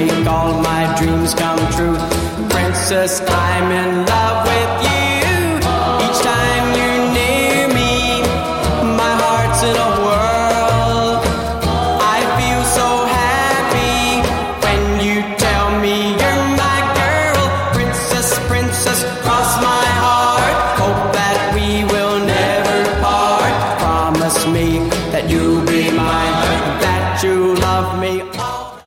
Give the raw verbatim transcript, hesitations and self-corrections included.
make all my dreams come true. Princess, I'm in love with you.